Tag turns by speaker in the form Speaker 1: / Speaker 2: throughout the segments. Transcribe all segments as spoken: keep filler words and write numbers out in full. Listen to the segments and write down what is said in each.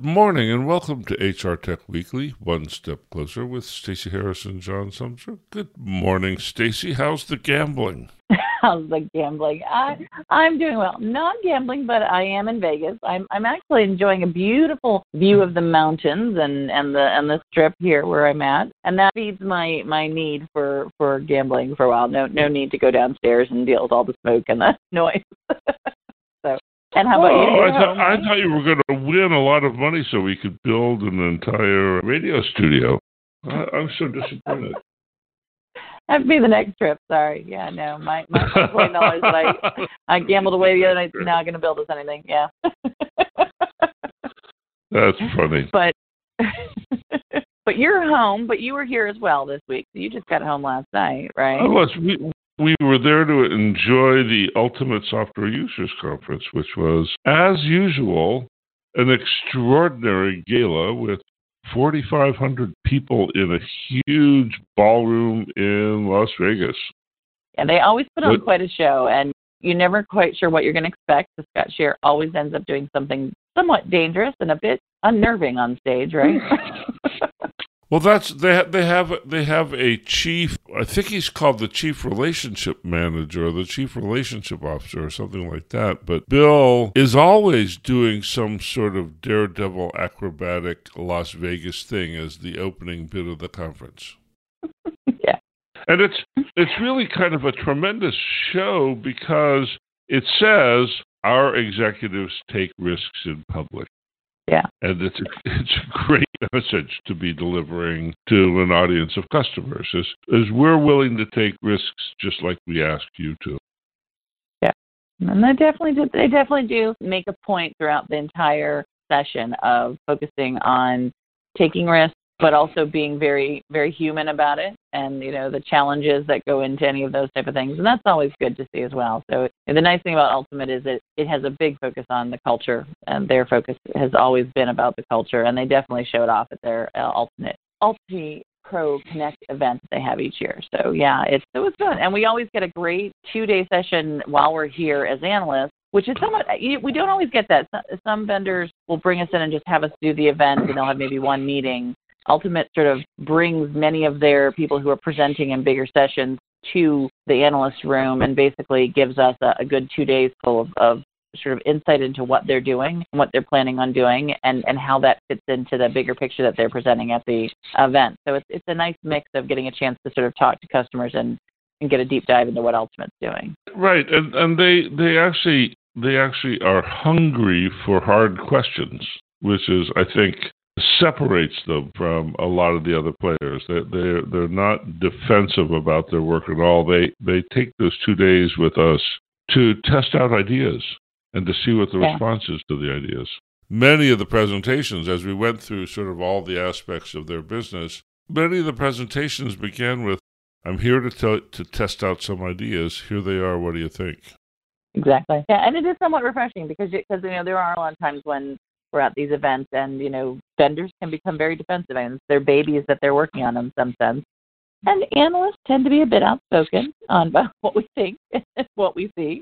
Speaker 1: morning and welcome to H R Tech Weekly, One Step Closer with Stacey Harris and John Sumser. Good morning, Stacey. How's the gambling?
Speaker 2: How's the gambling? I, I'm doing well. Not gambling, but I am in Vegas. I'm I'm actually enjoying a beautiful view of the mountains and, and the and the strip here where I'm at, and that feeds my, my need for, for gambling for a while. No no need to go downstairs and deal with all the smoke and the noise. so. And how about
Speaker 1: oh,
Speaker 2: you?
Speaker 1: I, th- I thought you were going to win a lot of money so we could build an entire radio studio. I, I'm so disappointed.
Speaker 2: That'd be the next trip. Sorry. Yeah, no. My my twenty dollars that I I gambled away the other night is now going to build us anything. Yeah.
Speaker 1: That's funny.
Speaker 2: But but you're home. But you were here as well this week. So you just got home last night, right?
Speaker 1: I was. We, we were there to enjoy the Ultimate Software Users Conference, which was, as usual, an extraordinary gala with forty-five hundred people in a huge ballroom in Las Vegas.
Speaker 2: And they always put on
Speaker 1: what?
Speaker 2: quite a show, and you're never quite sure what you're going to expect. The Scott Scher always ends up doing something somewhat dangerous and a bit unnerving on stage, right?
Speaker 1: Well, that's they ha- they have they have a chief. I think he's called the chief relationship manager or the chief relationship officer or something like that. But Bill is always doing some sort of daredevil acrobatic Las Vegas thing as the opening bit of the conference.
Speaker 2: Yeah,
Speaker 1: and it's it's really kind of a tremendous show because it says our executives take risks in public.
Speaker 2: Yeah.
Speaker 1: And it's a, it's a great message to be delivering to an audience of customers, is, is we're willing to take risks just like we ask you to.
Speaker 2: Yeah. And they definitely do, they definitely do make a point throughout the entire session of focusing on taking risks, but also being very, very human about it and, you know, the challenges that go into any of those type of things. And that's always good to see as well. So and the nice thing about Ultimate is that it has a big focus on the culture, and their focus has always been about the culture, and they definitely show it off at their uh, Ultimate Ulti Pro Connect event that they have each year. So, yeah, it's, it was good. And we always get a great two-day session while we're here as analysts, which is somewhat, we don't always get that. Some vendors will bring us in and just have us do the event, and they'll have maybe one meeting. Ultimate sort of brings many of their people who are presenting in bigger sessions to the analyst room and basically gives us a, a good two days full of, of sort of insight into what they're doing, what they're planning on doing, and, and how that fits into the bigger picture that they're presenting at the event. So it's it's a nice mix of getting a chance to sort of talk to customers and, and get a deep dive into what Ultimate's doing.
Speaker 1: Right, and and they they actually they actually are hungry for hard questions, which is, I think, separates them from a lot of the other players. They're, they're, they're not defensive about their work at all. They they take those two days with us to test out ideas and to see what the
Speaker 2: yeah.
Speaker 1: response is to the ideas. Many of the presentations, as we went through sort of all the aspects of their business, many of the presentations began with, I'm here to tell, to test out some ideas. Here they are. What do you think?
Speaker 2: Exactly. Yeah, and it is somewhat refreshing because, because you know, there are a lot of times when we're at these events and, you know, vendors can become very defensive and it's their babies that they're working on in some sense. And analysts tend to be a bit outspoken on what we think and what we see.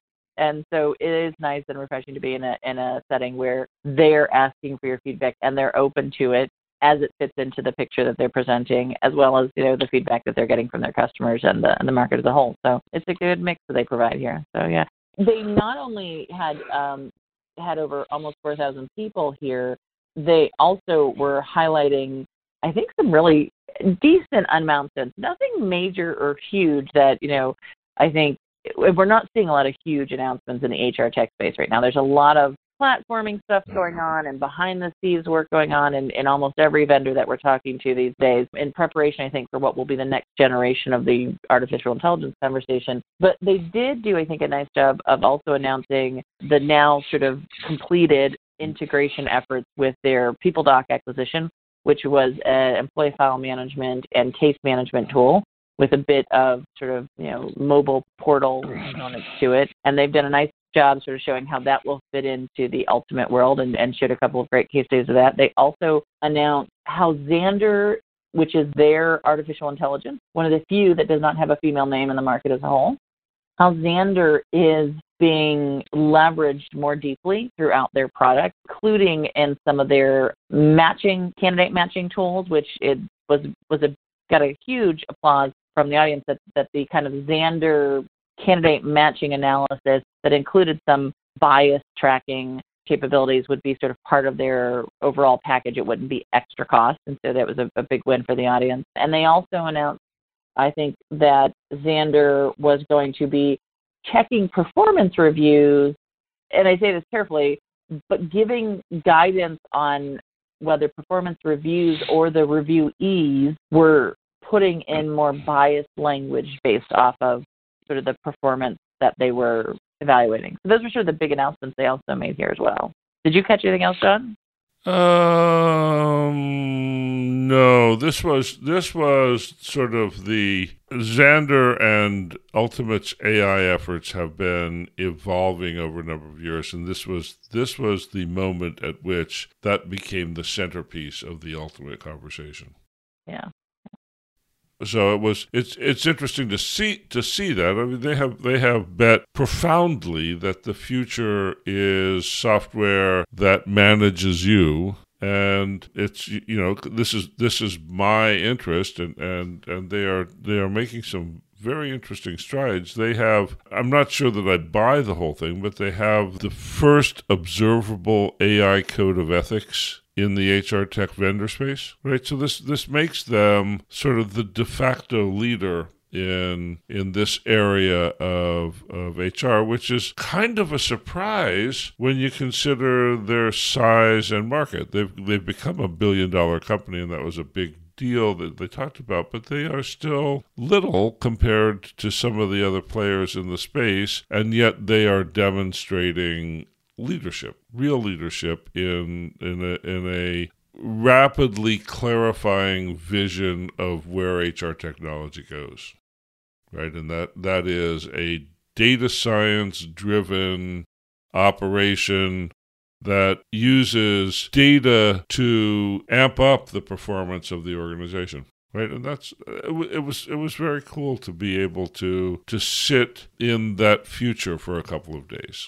Speaker 2: And so it is nice and refreshing to be in a in a setting where they're asking for your feedback and they're open to it as it fits into the picture that they're presenting, as well as, you know, the feedback that they're getting from their customers and the and the market as a whole. So it's a good mix that they provide here. So, yeah. They not only had um, had over almost four thousand people here, they also were highlighting, I think, some really decent announcements. Nothing major or huge that, you know, I think we're not seeing a lot of huge announcements in the H R tech space right now. There's a lot of platforming stuff going on and behind-the-scenes work going on in, in almost every vendor that we're talking to these days in preparation, I think, for what will be the next generation of the artificial intelligence conversation. But they did do, I think, a nice job of also announcing the now sort of completed integration efforts with their PeopleDoc acquisition, which was an employee file management and case management tool with a bit of sort of, you know, mobile portal components to it. And they've done a nice job sort of showing how that will fit into the Ultimate world and, and showed a couple of great case studies of that. They also announced how Xandr, which is their artificial intelligence, one of the few that does not have a female name in the market as a whole, how Xandr is being leveraged more deeply throughout their product, including in some of their matching, candidate matching tools, which it was was a got a huge applause from the audience that, that the kind of Xandr candidate matching analysis that included some bias tracking capabilities would be sort of part of their overall package. It wouldn't be extra cost, and so that was a, a big win for the audience. And they also announced, I think, that Xandr was going to be checking performance reviews, and I say this carefully, but giving guidance on whether performance reviews or the reviewees were putting in more biased language based off of sort of the performance that they were evaluating. So those were sort of the big announcements they also made here as well. Did you catch anything else, John?
Speaker 1: Um, no. This was this was sort of the Xandr and Ultimate's A I efforts have been evolving over a number of years, and this was this was the moment at which that became the centerpiece of the Ultimate conversation.
Speaker 2: Yeah.
Speaker 1: So it was. It's it's interesting to see to see that. I mean, they have they have bet profoundly that the future is software that manages you, and it's you know this is this is my interest, and, and, and they are they are making some very interesting strides. They have. I'm not sure that I buy the whole thing, but they have the first observable A I code of ethics in the H R tech vendor space, right? So this this makes them sort of the de facto leader in in this area of of H R, which is kind of a surprise when you consider their size and market. They've they've become a billion dollar company, and that was a big deal that they talked about, but they are still little compared to some of the other players in the space, and yet they are demonstrating leadership, real leadership in in a in a rapidly clarifying vision of where H R technology goes, right? And that that is a data science driven operation that uses data to amp up the performance of the organization. Right, and that's it was it was very cool to be able to to sit in that future for a couple of days.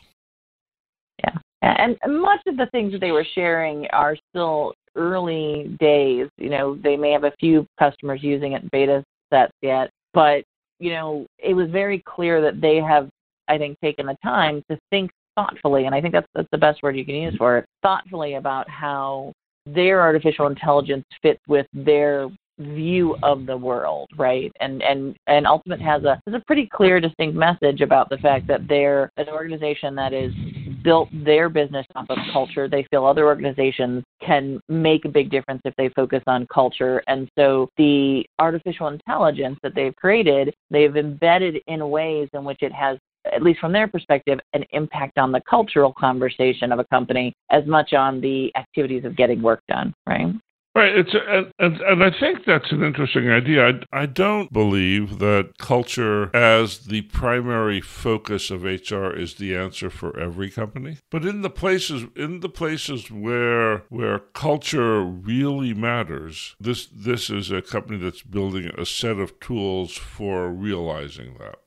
Speaker 2: Yeah, and much of the things that they were sharing are still early days. You know, they may have a few customers using it in beta sets yet, but, you know, it was very clear that they have, I think, taken the time to think thoughtfully, and I think that's, that's the best word you can use for it, thoughtfully about how their artificial intelligence fits with their view of the world, right? And and and Ultimate has a has a pretty clear, distinct message about the fact that they're an organization that is built their business off of culture. They feel other organizations can make a big difference if they focus on culture, and so the artificial intelligence that they've created, they've embedded in ways in which it has, at least from their perspective, an impact on the cultural conversation of a company as much on the activities of getting work done, right?
Speaker 1: Right, it's and, and and I think that's an interesting idea. I, I don't believe that culture as the primary focus of H R is the answer for every company. But in the places in the places where where culture really matters, this this is a company that's building a set of tools for realizing that.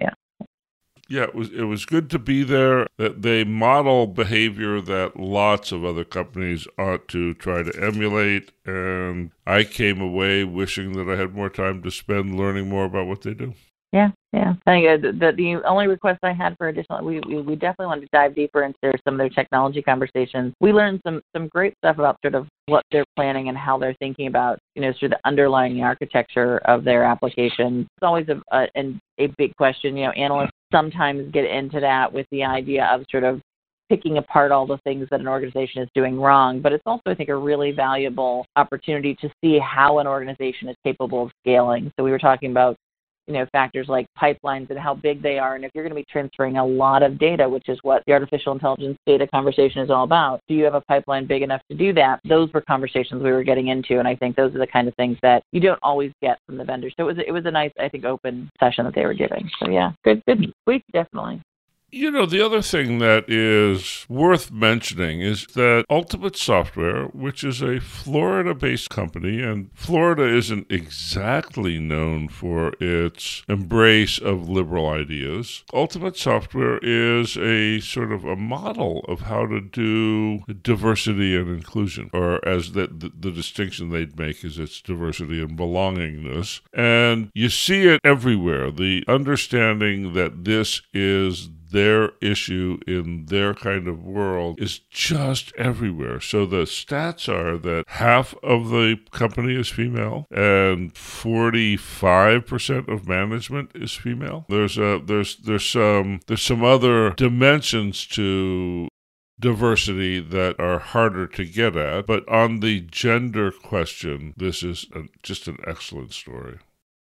Speaker 1: Yeah, it was it was good to be there. That they model behavior that lots of other companies ought to try to emulate, and I came away wishing that I had more time to spend learning more about what they do.
Speaker 2: Yeah, yeah. I think the, the, the only request I had for additional, we, we we definitely wanted to dive deeper into their, some of their technology conversations. We learned some some great stuff about sort of what they're planning and how they're thinking about, you know, sort of the underlying architecture of their application. It's always a, a, a big question. You know, analysts sometimes get into that with the idea of sort of picking apart all the things that an organization is doing wrong. But it's also, I think, a really valuable opportunity to see how an organization is capable of scaling. So we were talking about, you know, factors like pipelines and how big they are. And if you're going to be transferring a lot of data, which is what the artificial intelligence data conversation is all about, do you have a pipeline big enough to do that? Those were conversations we were getting into. And I think those are the kind of things that you don't always get from the vendors. So it was, it was a nice, I think, open session that they were giving. So yeah, good, good week, definitely.
Speaker 1: You know, the other thing that is worth mentioning is that Ultimate Software, which is a Florida-based company, and Florida isn't exactly known for its embrace of liberal ideas, Ultimate Software is a sort of a model of how to do diversity and inclusion, or as the, the, the distinction they'd make is it's diversity and belongingness. And you see it everywhere, the understanding that this is their issue in their kind of world is just everywhere. So the stats are that half of the company is female and forty-five percent of management is female. There's a there's there's some there's some other dimensions to diversity that are harder to get at, but on the gender question, this is a, just an excellent story.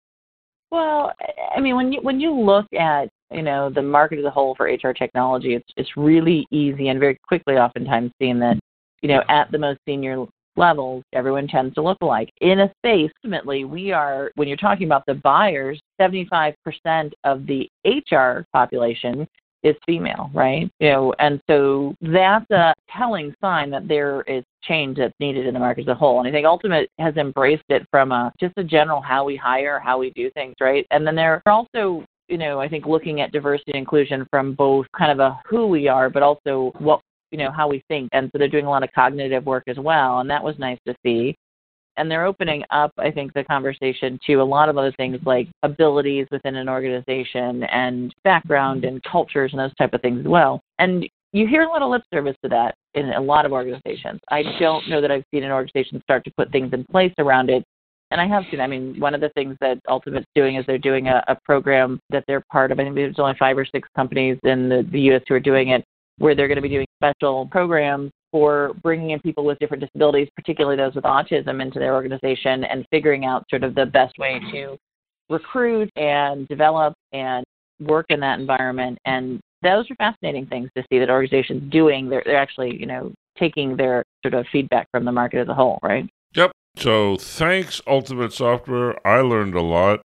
Speaker 2: Well, I mean, when you when you look at you know the market as a whole for H R technology, it's it's really easy and very quickly, oftentimes, seen that you know at the most senior levels, everyone tends to look alike. In a space, ultimately, we are when you're talking about the buyers, seventy-five percent of the H R population is female, right? You know, and so that's a telling sign that there is change that's needed in the market as a whole. And I think Ultimate has embraced it from a, just a general how we hire, how we do things, right? And then they're also, you know, I think looking at diversity and inclusion from both kind of a who we are, but also what, you know, how we think. And so they're doing a lot of cognitive work as well. And that was nice to see. And they're opening up, I think, the conversation to a lot of other things like abilities within an organization and background and cultures and those type of things as well. And you hear a lot of lip service to that in a lot of organizations. I don't know that I've seen an organization start to put things in place around it. And I have seen, I mean, one of the things that Ultimate's doing is they're doing a, a program that they're part of. I think there's only five or six companies in the, the U S who are doing it, where they're going to be doing special programs for bringing in people with different disabilities, particularly those with autism, into their organization and figuring out sort of the best way to recruit and develop and work in that environment. And those are fascinating things to see that organizations doing. They're, they're actually, you know, taking their sort of feedback from the market as a whole, right?
Speaker 1: Yep. So thanks, Ultimate Software. I learned a lot.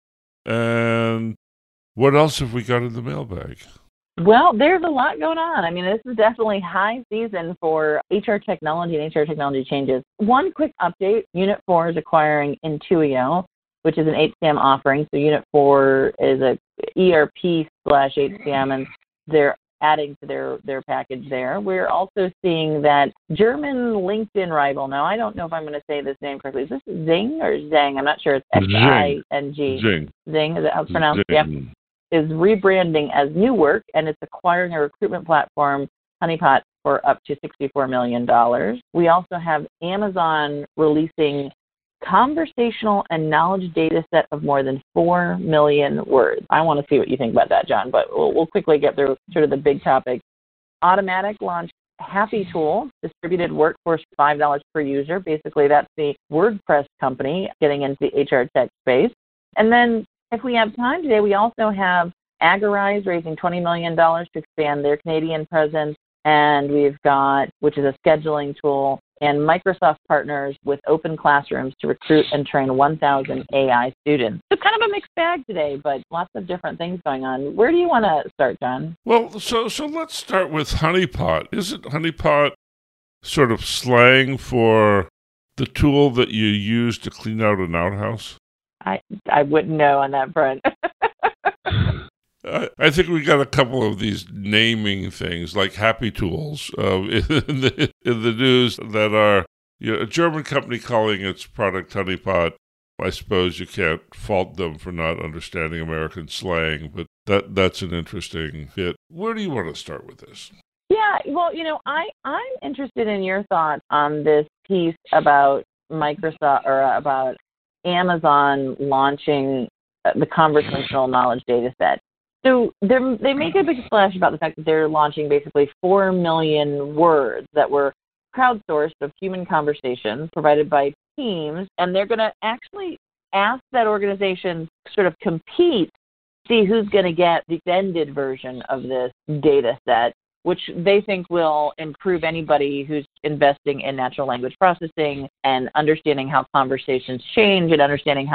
Speaker 1: And what else have we got in the mailbag?
Speaker 2: Well, there's a lot going on. I mean, this is definitely high season for H R technology and H R technology changes. One quick update, Unit four is acquiring Intuio, which is an H C M offering. So Unit four is a E R P slash H C M, and they're adding to their, their package there. We're also seeing that German LinkedIn rival. Now, I don't know if I'm going to say this name correctly. Is this Zing or Zang? I'm not sure. It's X I N G.
Speaker 1: Zing.
Speaker 2: Zing, is that how it's pronounced?
Speaker 1: Zing.
Speaker 2: Yep. Is rebranding as New Work, and it's acquiring a recruitment platform, Honeypot, for up to sixty-four million dollars. We also have Amazon releasing conversational and knowledge data set of more than four million words. I want to see what you think about that, John, but we'll, we'll quickly get through sort of the big topics. Automatic launched Happy Tool, distributed workforce five dollars per user. Basically, that's the WordPress company getting into the H R tech space. And then if we have time today, we also have Agorize raising twenty million dollars to expand their Canadian presence. And we've got, which is a scheduling tool, and Microsoft partners with Open Classrooms to recruit and train one thousand A I students. So kind of a mixed bag today, but lots of different things going on. Where do you want to start, John?
Speaker 1: Well, so so let's start with Honeypot. Isn't Honeypot sort of slang for the tool that you use to clean out an outhouse?
Speaker 2: I I wouldn't know on that front.
Speaker 1: I, I think we got a couple of these naming things like Happy Tools uh, in, the, in the news that are, you know, a German company calling its product Honeypot. I suppose you can't fault them for not understanding American slang, but that that's an interesting fit. Where do you want to start with this?
Speaker 2: Yeah, well, you know, I, I'm interested in your thoughts on this piece about Microsoft or about Amazon launching the conversational knowledge data set. So they make a big splash about the fact that they're launching basically four million words that were crowdsourced of human conversations provided by teams, and they're going to actually ask that organization sort of compete, see who's going to get the extended version of this data set, which they think will improve anybody who's investing in natural language processing and understanding how conversations change and understanding how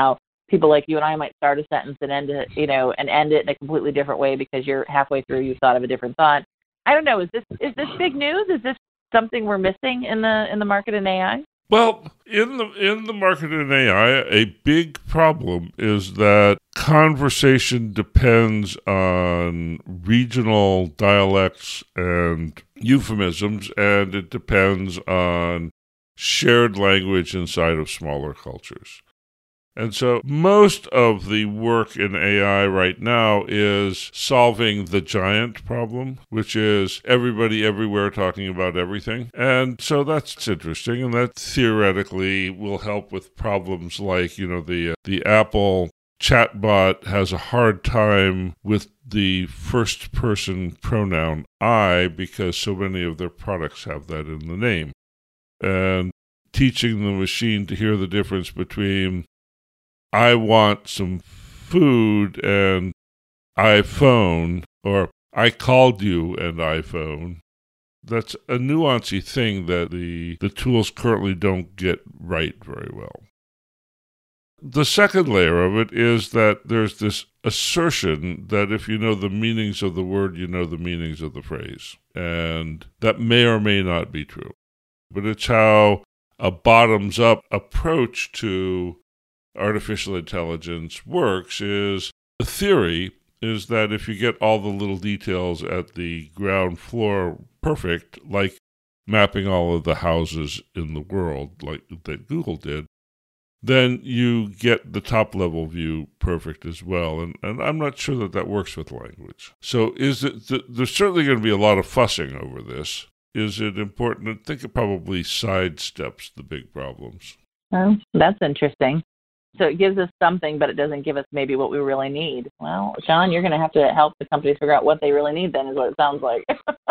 Speaker 2: people like you and I might start a sentence and end it, you know, and end it in a completely different way because you're halfway through, you've thought of a different thought. I don't know. Is this is this big news? Is this something we're missing in the in the market in A I?
Speaker 1: Well, in the in the market in A I, a big problem is that conversation depends on regional dialects and euphemisms, and it depends on shared language inside of smaller cultures. And so most of the work in A I right now is solving the giant problem, which is everybody everywhere talking about everything. And so that's interesting, and that theoretically will help with problems like, you know, the uh, the Apple chatbot has a hard time with the first-person pronoun I because so many of their products have that in the name. And teaching the machine to hear the difference between I want some food and iPhone, or I called you and iPhone. That's a nuancy thing that the, the tools currently don't get right very well. The second layer of it is that there's this assertion that if you know the meanings of the word, you know the meanings of the phrase. And that may or may not be true. But it's how a bottoms-up approach to artificial intelligence works. Is the theory is that if you get all the little details at the ground floor perfect, like mapping all of the houses in the world, like that Google did, then you get the top-level view perfect as well. And, and I'm not sure that that works with language. So is it th- there's certainly going to be a lot of fussing over this. Is it important? I think it probably sidesteps the big problems.
Speaker 2: Oh, that's interesting. So it gives us something, but it doesn't give us maybe what we really need. Well, John, you're going to have to help the companies figure out what they really need then, is what it sounds like.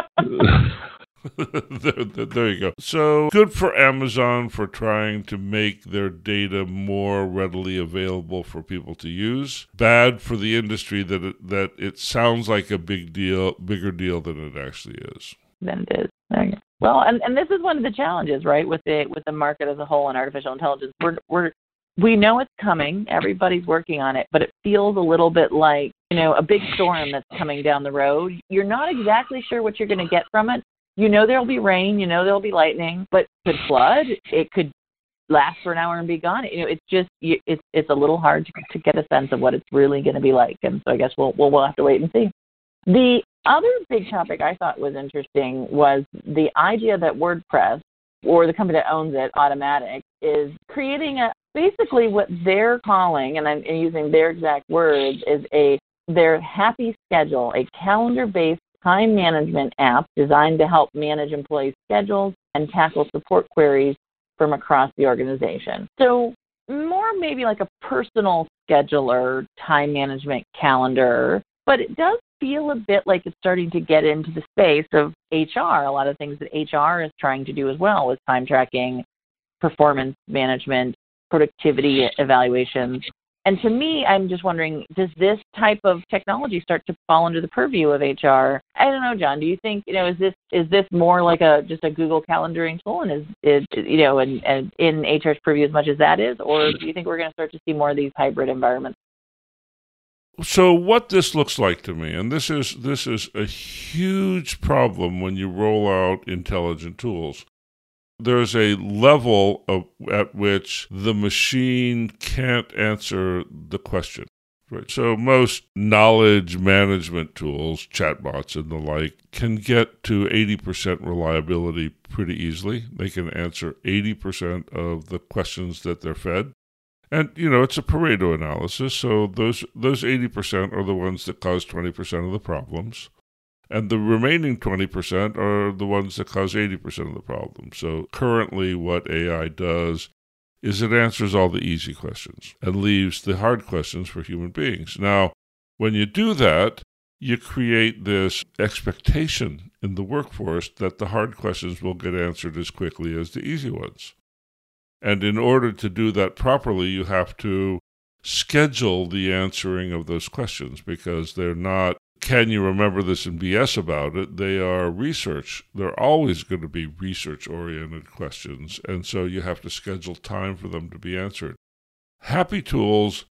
Speaker 1: there, there, there you go. So good for Amazon for trying to make their data more readily available for people to use. Bad for the industry that it, that it sounds like a big deal, bigger deal than it actually is.
Speaker 2: Than it is. There you go. Well, and, and this is one of the challenges, right, with the with the market as a whole and artificial intelligence. We're we're We know it's coming. Everybody's working on it, but it feels a little bit like, you know, a big storm that's coming down the road. You're not exactly sure what you're going to get from it. You know there'll be rain. You know there'll be lightning, but it could flood. It could last for an hour and be gone. You know, it's just it's it's a little hard to, to get a sense of what it's really going to be like. And so I guess we'll we'll we'll have to wait and see. The other big topic I thought was interesting was the idea that WordPress, or the company that owns it, Automattic, is creating a basically what they're calling, and I'm using their exact words, is a their Happy Schedule, a calendar-based time management app designed to help manage employees' schedules and tackle support queries from across the organization. So more maybe like a personal scheduler, time management calendar, but it does feel a bit like it's starting to get into the space of H R, a lot of things that H R is trying to do as well with time tracking, performance management, productivity evaluations. And to me, I'm just wondering, does this type of technology start to fall under the purview of H R? I don't know, John. Do you think, you know, is this is this more like a just a Google calendaring tool, and is is you know, and, and in H R's purview as much as that is, or do you think we're going to start to see more of these hybrid environments?
Speaker 1: So what this looks like to me, and this is this is a huge problem when you roll out intelligent tools. There's a level of, at which the machine can't answer the question. Right? So most knowledge management tools, chatbots and the like, can get to eighty percent reliability pretty easily. They can answer eighty percent of the questions that they're fed. And, you know, it's a Pareto analysis, so those those eighty percent are the ones that cause twenty percent of the problems. And the remaining twenty percent are the ones that cause eighty percent of the problems. So currently what A I does is it answers all the easy questions and leaves the hard questions for human beings. Now, when you do that, you create this expectation in the workforce that the hard questions will get answered as quickly as the easy ones. And in order to do that properly, you have to schedule the answering of those questions, because they're not, can you remember this and B S about it? They are research. They're always going to be research-oriented questions, and so you have to schedule time for them to be answered. Happy tools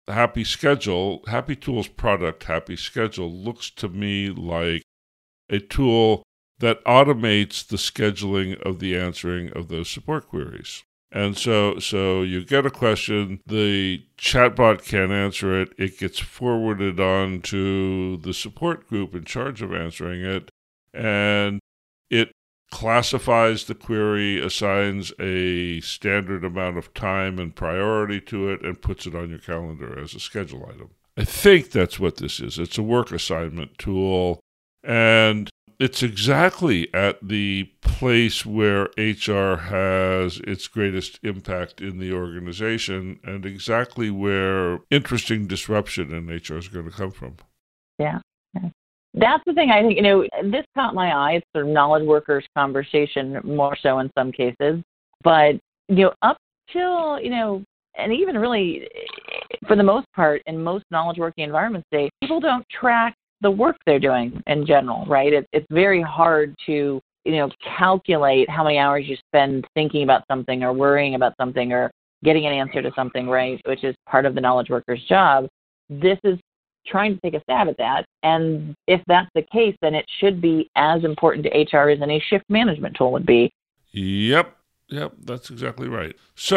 Speaker 1: Happy Schedule, Happy Tools product, Happy Schedule, looks to me like a tool that automates the scheduling of the answering of those support queries. And so so you get a question, the chatbot can't answer it, it gets forwarded on to the support group in charge of answering it, and it classifies the query, assigns a standard amount of time and priority to it, and puts it on your calendar as a schedule item. I think that's what this is. It's a work assignment tool, and it's exactly at the place where H R has its greatest impact in the organization, and exactly where interesting disruption in H R is going to come from.
Speaker 2: Yeah. That's the thing I think, you know, this caught my eye. It's sort of knowledge workers conversation more so in some cases. But, you know, up till, you know, and even really for the most part in most knowledge working environments today, people don't track the work they're doing in general, right? It, it's very hard to, you know, calculate how many hours you spend thinking about something or worrying about something or getting an answer to something, right, which is part of the knowledge worker's job. This is trying to take a stab at that. And if that's the case, then it should be as important to H R as any shift management tool would be.
Speaker 1: Yep. Yep, that's exactly right.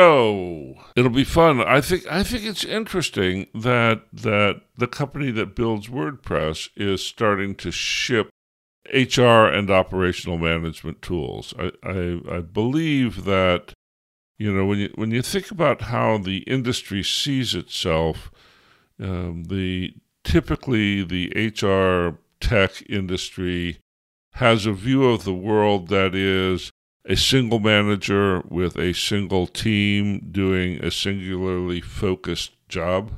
Speaker 1: So it'll be fun. I think I think it's interesting that that the company that builds WordPress is starting to ship H R and operational management tools. I, I, I believe that, you know, when you when you think about how the industry sees itself, um, the typically the H R tech industry has a view of the world that is a single manager with a single team doing a singularly focused job.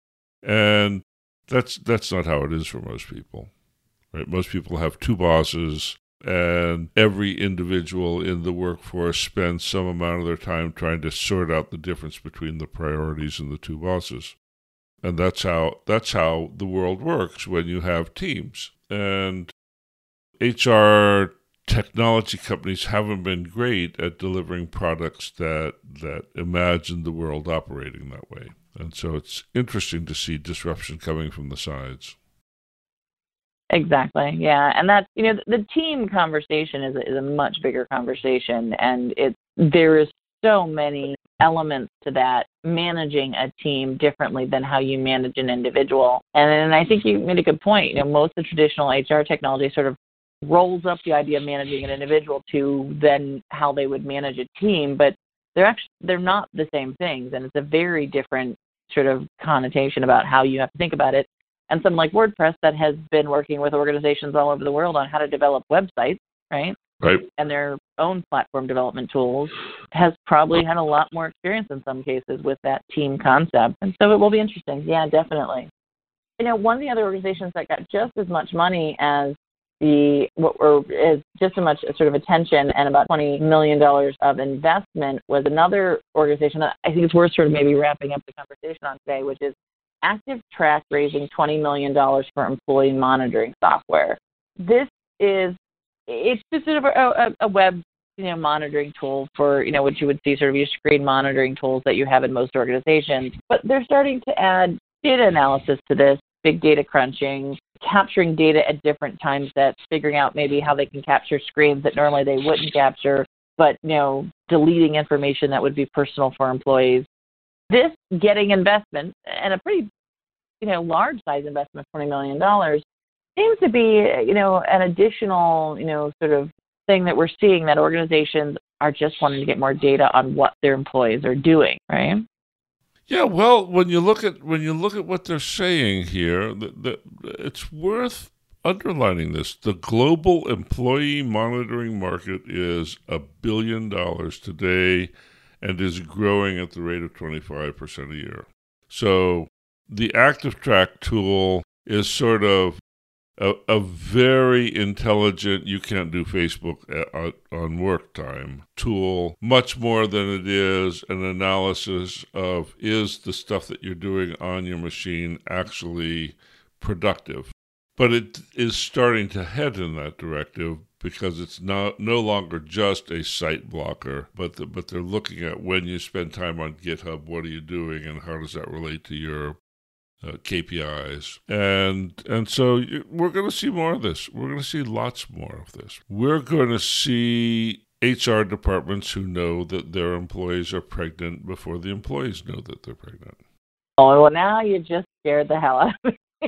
Speaker 1: And that's that's not how it is for most people. Right? Most people have two bosses, and every individual in the workforce spends some amount of their time trying to sort out the difference between the priorities and the two bosses. And that's how that's how the world works when you have teams. And H R technology companies haven't been great at delivering products that that imagine the world operating that way. And so it's interesting to see disruption coming from the sides.
Speaker 2: Exactly. Yeah. And that's, you know, the team conversation is a, is a much bigger conversation. And it's, there is so many elements to that, managing a team differently than how you manage an individual. And, and I think you made a good point. You know, most of the traditional H R technology sort of rolls up the idea of managing an individual to then how they would manage a team, but they're actually they're not the same things, and it's a very different sort of connotation about how you have to think about it. And something like WordPress that has been working with organizations all over the world on how to develop websites, right?
Speaker 1: Right.
Speaker 2: And their own platform development tools has probably had a lot more experience in some cases with that team concept. And so it will be interesting. Yeah, definitely. You know, one of the other organizations that got just as much money as the what were is just as much sort of attention and about twenty million dollars of investment was another organization that I think it's worth sort of maybe wrapping up the conversation on today, which is ActiveTrack raising twenty million dollars for employee monitoring software. This is, it's just sort of a, a, a web, you know, monitoring tool for, you know, what you would see sort of your screen monitoring tools that you have in most organizations. But they're starting to add data analysis to this, big data crunching, capturing data at different time sets, figuring out maybe how they can capture screens that normally they wouldn't capture, but, you know, deleting information that would be personal for employees. This getting investment, and a pretty, you know, large size investment of twenty million dollars, seems to be, you know, an additional, you know, sort of thing that we're seeing, that organizations are just wanting to get more data on what their employees are doing, right?
Speaker 1: Yeah, well, when you look at when you look at what they're saying here, the, the, it's worth underlining this. The global employee monitoring market is a billion dollars today and is growing at the rate of twenty-five percent a year. So the ActiveTrack tool is sort of a, a very intelligent, you can't do Facebook at, on work time tool, much more than it is an analysis of, is the stuff that you're doing on your machine actually productive? But it is starting to head in that directive, because it's not no longer just a site blocker, but the, but they're looking at, when you spend time on GitHub, what are you doing and how does that relate to your uh, K P Is. And and so we're going to see more of this. We're going to see lots more of this. We're going to see H R departments who know that their employees are pregnant before the employees know that they're pregnant.
Speaker 2: Oh, well, now you just scared the hell out of me.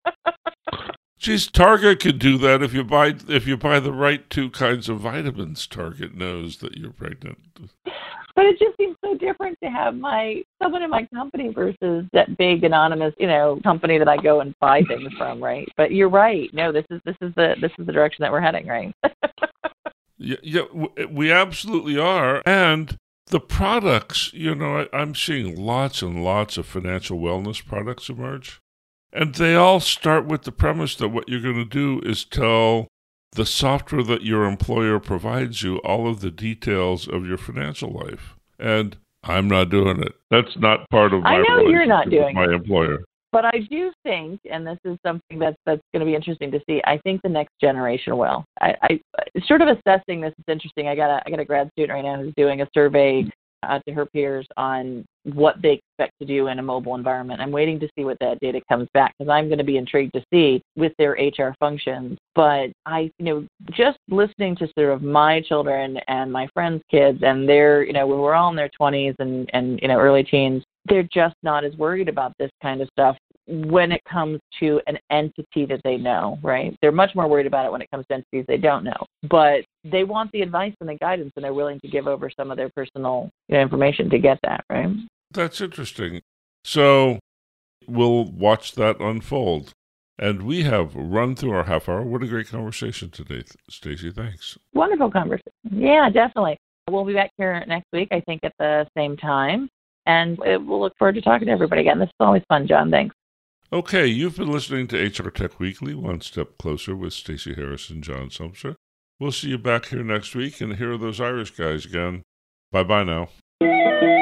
Speaker 1: Geez, Target could do that if you buy if you buy the right two kinds of vitamins. Target knows that you're pregnant.
Speaker 2: But it just seems so different to have my someone in my company versus that big anonymous, you know, company that I go and buy things from, right? But you're right. No, this is this is the this is the direction that we're heading, right?
Speaker 1: yeah, yeah, we absolutely are, and the products. You know, I, I'm seeing lots and lots of financial wellness products emerge. And they all start with the premise that what you're going to do is tell the software that your employer provides you all of the details of your financial life. And I'm not doing it. That's not part of my
Speaker 2: I know you're not doing
Speaker 1: with my
Speaker 2: it.
Speaker 1: employer.
Speaker 2: But I do think, and this is something that's that's going to be interesting to see, I think the next generation will. I, I sort of assessing this is interesting. I got a I got a grad student right now who's doing a survey Uh, to her peers on what they expect to do in a mobile environment. I'm waiting to see what that data comes back because I'm going to be intrigued to see with their H R functions. But I, you know, just listening to sort of my children and my friends' kids, and they're, you know, when we're all in their twenties and and you know early teens, they're just not as worried about this kind of stuff when it comes to an entity that they know, right? They're much more worried about it when it comes to entities they don't know. But they want the advice and the guidance, and they're willing to give over some of their personal, you know, information to get that, right?
Speaker 1: That's interesting. So we'll watch that unfold. And we have run through our half hour. What a great conversation today, Stacey. Thanks.
Speaker 2: Wonderful conversation. Yeah, definitely. We'll be back here next week, I think, at the same time. And we'll look forward to talking to everybody again. This is always fun, John. Thanks.
Speaker 1: Okay, you've been listening to H R Tech Weekly, One Step Closer with Stacey Harris and John Sumser. We'll see you back here next week, and here are those Irish guys again. Bye-bye now.